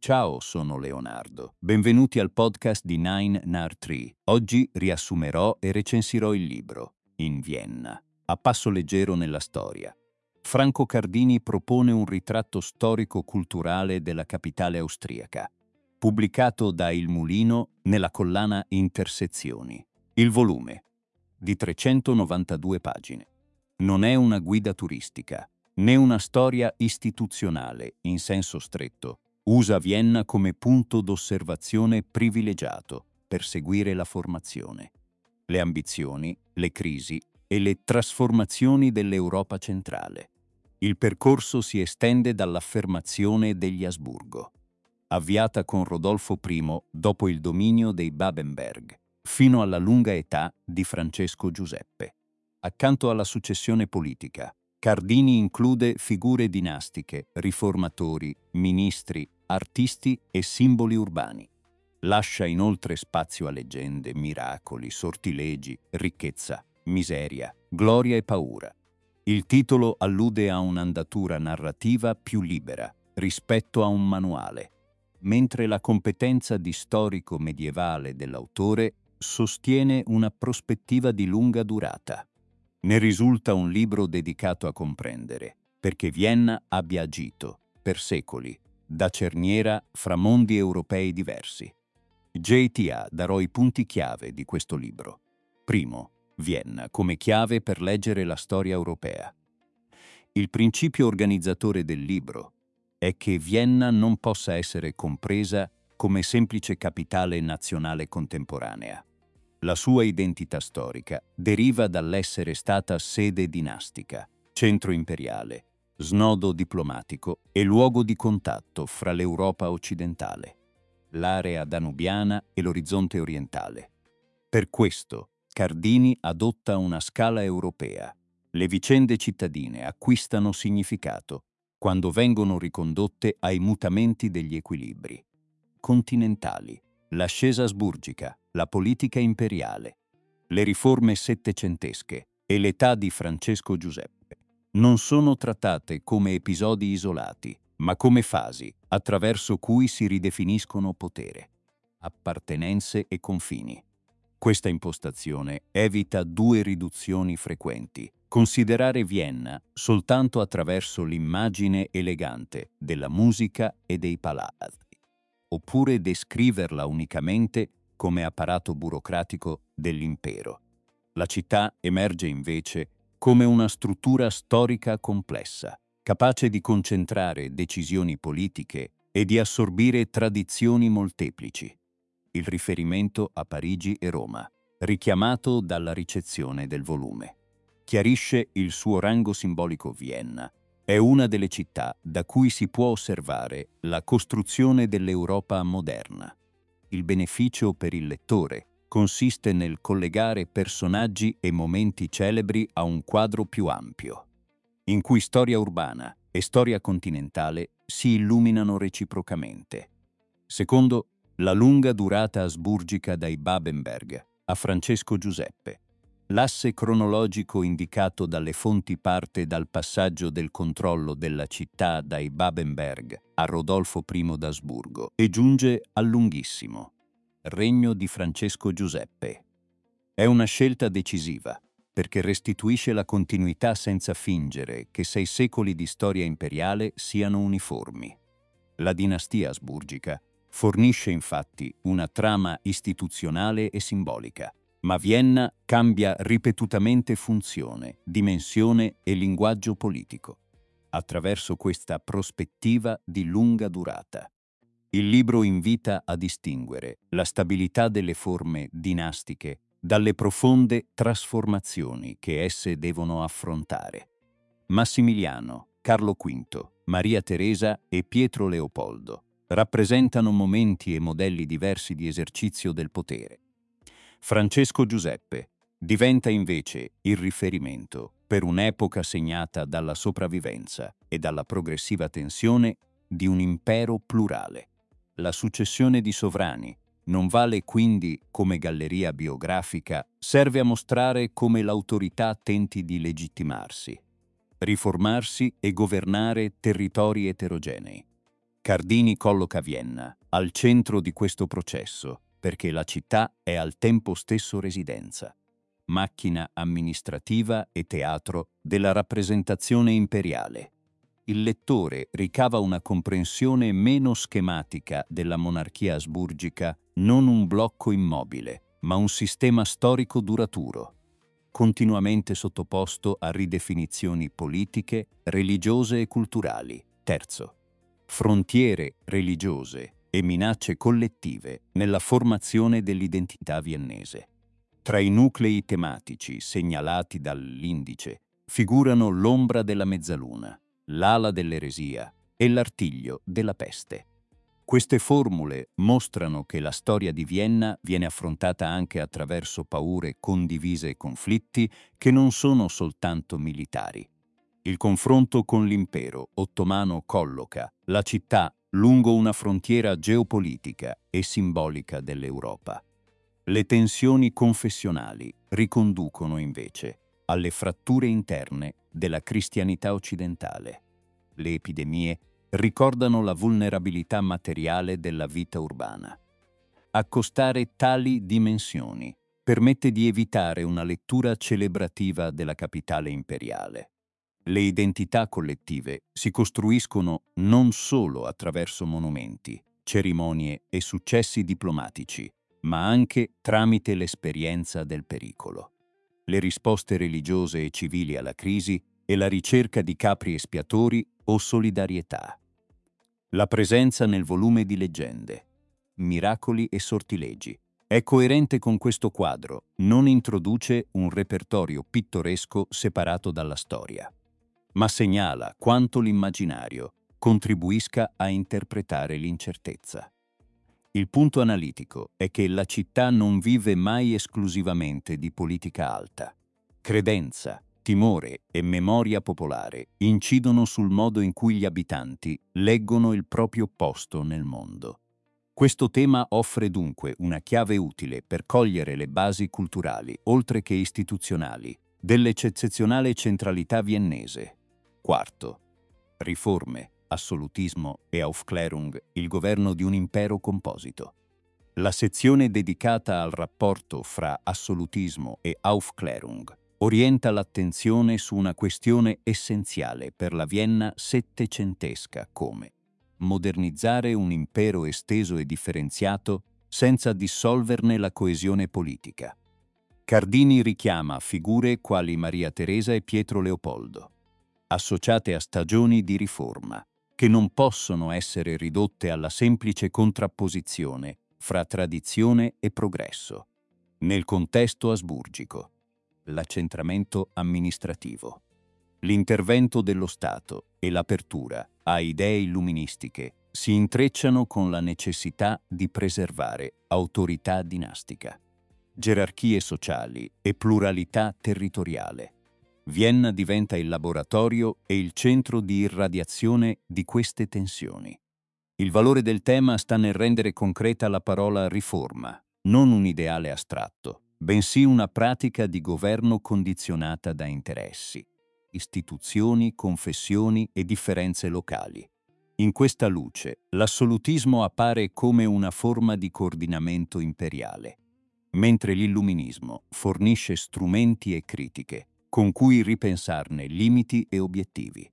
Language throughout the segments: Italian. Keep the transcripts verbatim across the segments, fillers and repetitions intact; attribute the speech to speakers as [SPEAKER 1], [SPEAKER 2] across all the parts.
[SPEAKER 1] Ciao, sono Leonardo. Benvenuti al podcast di Nine Nar Tree. Oggi riassumerò e recensirò il libro In Vienna, a passo leggero nella storia. Franco Cardini propone un ritratto storico-culturale della capitale austriaca, pubblicato da Il Mulino nella collana Intersezioni. Il volume, di trecentonovantadue pagine. Non è una guida turistica, né una storia istituzionale in senso stretto. Usa Vienna come punto d'osservazione privilegiato per seguire la formazione, le ambizioni, le crisi e le trasformazioni dell'Europa centrale. Il percorso si estende dall'affermazione degli Asburgo, avviata con Rodolfo primo dopo il dominio dei Babenberg, fino alla lunga età di Francesco Giuseppe. Accanto alla successione politica, Cardini include figure dinastiche, riformatori, ministri, artisti e simboli urbani. Lascia inoltre spazio a leggende, miracoli, sortilegi, ricchezza, miseria, gloria e paura. Il titolo allude a un'andatura narrativa più libera rispetto a un manuale, mentre la competenza di storico medievale dell'autore sostiene una prospettiva di lunga durata. Ne risulta un libro dedicato a comprendere perché Vienna abbia agito, per secoli, da cerniera fra mondi europei diversi. J T A darò i punti chiave di questo libro. Primo, Vienna come chiave per leggere la storia europea. Il principio organizzatore del libro è che Vienna non possa essere compresa come semplice capitale nazionale contemporanea. La sua identità storica deriva dall'essere stata sede dinastica, centro imperiale, snodo diplomatico e luogo di contatto fra l'Europa occidentale, l'area danubiana e l'orizzonte orientale. Per questo, Cardini adotta una scala europea. Le vicende cittadine acquistano significato quando vengono ricondotte ai mutamenti degli equilibri continentali, l'ascesa asburgica, la politica imperiale, le riforme settecentesche e l'età di Francesco Giuseppe. Non sono trattate come episodi isolati, ma come fasi attraverso cui si ridefiniscono potere, appartenenze e confini. Questa impostazione evita due riduzioni frequenti: considerare Vienna soltanto attraverso l'immagine elegante della musica e dei palazzi, oppure descriverla unicamente come apparato burocratico dell'impero. La città emerge invece come una struttura storica complessa, capace di concentrare decisioni politiche e di assorbire tradizioni molteplici. Il riferimento a Parigi e Roma, richiamato dalla ricezione del volume, chiarisce il suo rango simbolico. Vienna è una delle città da cui si può osservare la costruzione dell'Europa moderna. Il beneficio per il lettore consiste nel collegare personaggi e momenti celebri a un quadro più ampio, in cui storia urbana e storia continentale si illuminano reciprocamente. Secondo, la lunga durata asburgica dai Babenberg a Francesco Giuseppe. L'asse cronologico indicato dalle fonti parte dal passaggio del controllo della città dai Babenberg a Rodolfo primo d'Asburgo e giunge al lunghissimo regno di Francesco Giuseppe. È una scelta decisiva perché restituisce la continuità senza fingere che sei secoli di storia imperiale siano uniformi. La dinastia asburgica fornisce infatti una trama istituzionale e simbolica, ma Vienna cambia ripetutamente funzione, dimensione e linguaggio politico, attraverso questa prospettiva di lunga durata. Il libro invita a distinguere la stabilità delle forme dinastiche dalle profonde trasformazioni che esse devono affrontare. Massimiliano, Carlo quinto, Maria Teresa e Pietro Leopoldo rappresentano momenti e modelli diversi di esercizio del potere. Francesco Giuseppe diventa invece il riferimento per un'epoca segnata dalla sopravvivenza e dalla progressiva tensione di un impero plurale. La successione di sovrani non vale quindi come galleria biografica, serve a mostrare come l'autorità tenti di legittimarsi, riformarsi e governare territori eterogenei. Cardini colloca Vienna al centro di questo processo perché la città è al tempo stesso residenza, macchina amministrativa e teatro della rappresentazione imperiale. Il lettore ricava una comprensione meno schematica della monarchia asburgica, non un blocco immobile, ma un sistema storico duraturo, continuamente sottoposto a ridefinizioni politiche, religiose e culturali. Terzo, frontiere religiose e minacce collettive nella formazione dell'identità viennese. Tra i nuclei tematici segnalati dall'indice figurano l'ombra della mezzaluna, l'ala dell'eresia e l'artiglio della peste. Queste formule mostrano che la storia di Vienna viene affrontata anche attraverso paure condivise e conflitti che non sono soltanto militari. Il confronto con l'impero ottomano colloca la città lungo una frontiera geopolitica e simbolica dell'Europa. Le tensioni confessionali riconducono invece alle fratture interne della cristianità occidentale. Le epidemie ricordano la vulnerabilità materiale della vita urbana. Accostare tali dimensioni permette di evitare una lettura celebrativa della capitale imperiale. Le identità collettive si costruiscono non solo attraverso monumenti, cerimonie e successi diplomatici, ma anche tramite l'esperienza del pericolo. Le risposte religiose e civili alla crisi e la ricerca di capri espiatori o solidarietà. La presenza nel volume di leggende, miracoli e sortilegi è coerente con questo quadro, non introduce un repertorio pittoresco separato dalla storia, ma segnala quanto l'immaginario contribuisca a interpretare l'incertezza. Il punto analitico è che la città non vive mai esclusivamente di politica alta. Credenza, timore e memoria popolare incidono sul modo in cui gli abitanti leggono il proprio posto nel mondo. Questo tema offre dunque una chiave utile per cogliere le basi culturali, oltre che istituzionali, dell'eccezionale centralità viennese. Quarto, riforme, assolutismo e Aufklärung, il governo di un impero composito. La sezione dedicata al rapporto fra assolutismo e Aufklärung orienta l'attenzione su una questione essenziale per la Vienna settecentesca come modernizzare un impero esteso e differenziato senza dissolverne la coesione politica. Cardini richiama figure quali Maria Teresa e Pietro Leopoldo, associate a stagioni di riforma, che non possono essere ridotte alla semplice contrapposizione fra tradizione e progresso. Nel contesto asburgico, l'accentramento amministrativo, l'intervento dello Stato e l'apertura a idee illuministiche si intrecciano con la necessità di preservare autorità dinastica, gerarchie sociali e pluralità territoriale. Vienna diventa il laboratorio e il centro di irradiazione di queste tensioni. Il valore del tema sta nel rendere concreta la parola riforma, non un ideale astratto, bensì una pratica di governo condizionata da interessi, istituzioni, confessioni e differenze locali. In questa luce, l'assolutismo appare come una forma di coordinamento imperiale, mentre l'illuminismo fornisce strumenti e critiche con cui ripensarne limiti e obiettivi.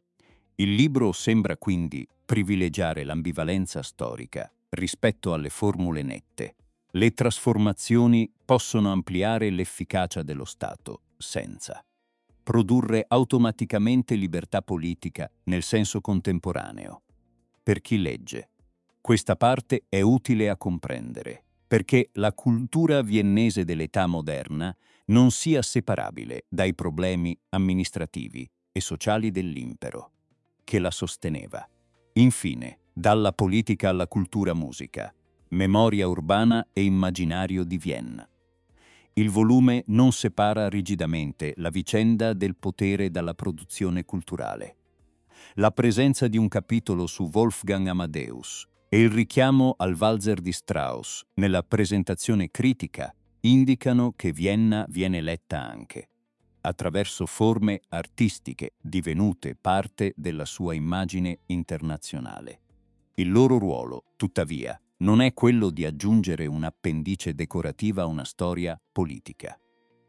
[SPEAKER 1] Il libro sembra quindi privilegiare l'ambivalenza storica rispetto alle formule nette. Le trasformazioni possono ampliare l'efficacia dello Stato senza produrre automaticamente libertà politica nel senso contemporaneo. Per chi legge, questa parte è utile a comprendere, perché la cultura viennese dell'età moderna non sia separabile dai problemi amministrativi e sociali dell'impero, che la sosteneva. Infine, dalla politica alla cultura musica, memoria urbana e immaginario di Vienna. Il volume non separa rigidamente la vicenda del potere dalla produzione culturale. La presenza di un capitolo su Wolfgang Amadeus e il richiamo al valzer di Strauss nella presentazione critica indicano che Vienna viene letta anche attraverso forme artistiche divenute parte della sua immagine internazionale. Il loro ruolo, tuttavia, non è quello di aggiungere un'appendice decorativa a una storia politica.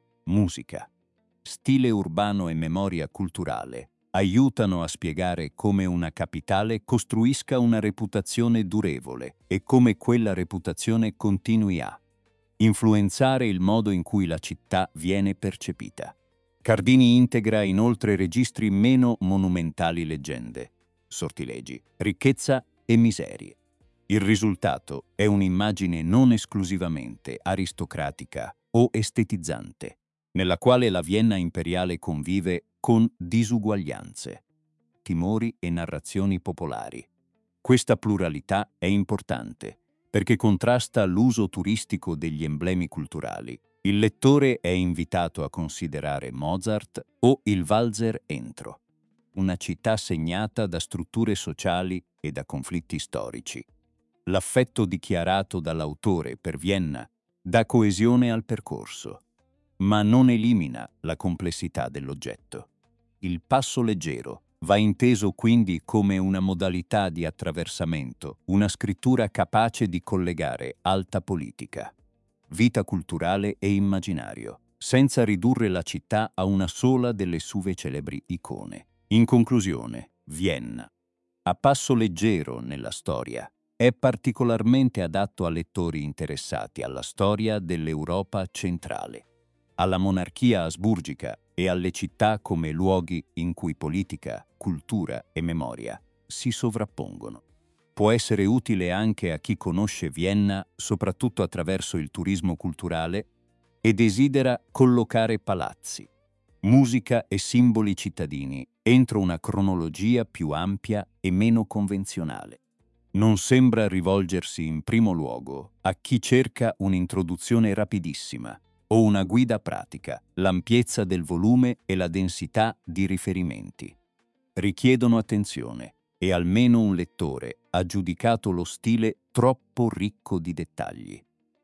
[SPEAKER 1] Musica, stile urbano e memoria culturale aiutano a spiegare come una capitale costruisca una reputazione durevole e come quella reputazione continui a influenzare il modo in cui la città viene percepita. Cardini integra inoltre registri meno monumentali leggende, sortilegi, ricchezza e miserie. Il risultato è un'immagine non esclusivamente aristocratica o estetizzante, nella quale la Vienna imperiale convive con disuguaglianze, timori e narrazioni popolari. Questa pluralità è importante perché contrasta l'uso turistico degli emblemi culturali. Il lettore è invitato a considerare Mozart o il Walzer entro, una città segnata da strutture sociali e da conflitti storici. L'affetto dichiarato dall'autore per Vienna dà coesione al percorso, ma non elimina la complessità dell'oggetto. Il passo leggero va inteso quindi come una modalità di attraversamento, una scrittura capace di collegare alta politica, vita culturale e immaginario, senza ridurre la città a una sola delle sue celebri icone. In conclusione, Vienna, a passo leggero nella storia, è particolarmente adatto a lettori interessati alla storia dell'Europa centrale, alla monarchia asburgica e alle città come luoghi in cui politica, cultura e memoria si sovrappongono. Può essere utile anche a chi conosce Vienna soprattutto attraverso il turismo culturale e desidera collocare palazzi, musica e simboli cittadini entro una cronologia più ampia e meno convenzionale. Non sembra rivolgersi in primo luogo a chi cerca un'introduzione rapidissima o una guida pratica. L'ampiezza del volume e la densità di riferimenti richiedono attenzione e almeno un lettore ha giudicato lo stile troppo ricco di dettagli.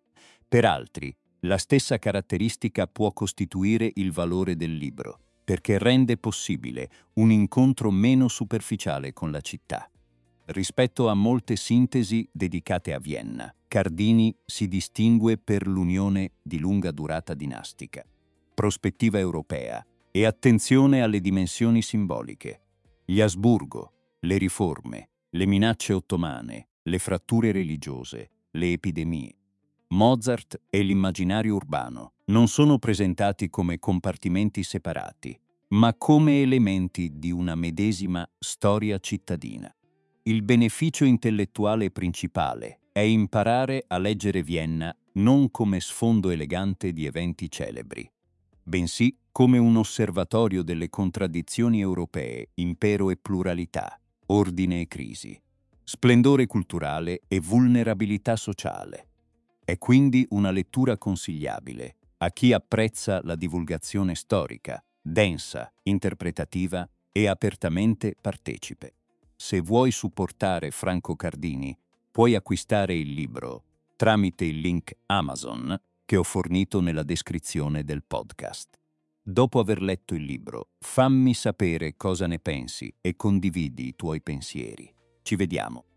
[SPEAKER 1] Per altri, la stessa caratteristica può costituire il valore del libro, perché rende possibile un incontro meno superficiale con la città. Rispetto a molte sintesi dedicate a Vienna, Cardini si distingue per l'unione di lunga durata dinastica, prospettiva europea e attenzione alle dimensioni simboliche. Gli Asburgo, le riforme, le minacce ottomane, le fratture religiose, le epidemie. Mozart e l'immaginario urbano non sono presentati come compartimenti separati, ma come elementi di una medesima storia cittadina. Il beneficio intellettuale principale è imparare a leggere Vienna non come sfondo elegante di eventi celebri, bensì come un osservatorio delle contraddizioni europee, impero e pluralità, ordine e crisi, splendore culturale e vulnerabilità sociale. È quindi una lettura consigliabile a chi apprezza la divulgazione storica, densa, interpretativa e apertamente partecipe. Se vuoi supportare Franco Cardini, puoi acquistare il libro tramite il link Amazon che ho fornito nella descrizione del podcast. Dopo aver letto il libro, fammi sapere cosa ne pensi e condividi i tuoi pensieri. Ci vediamo.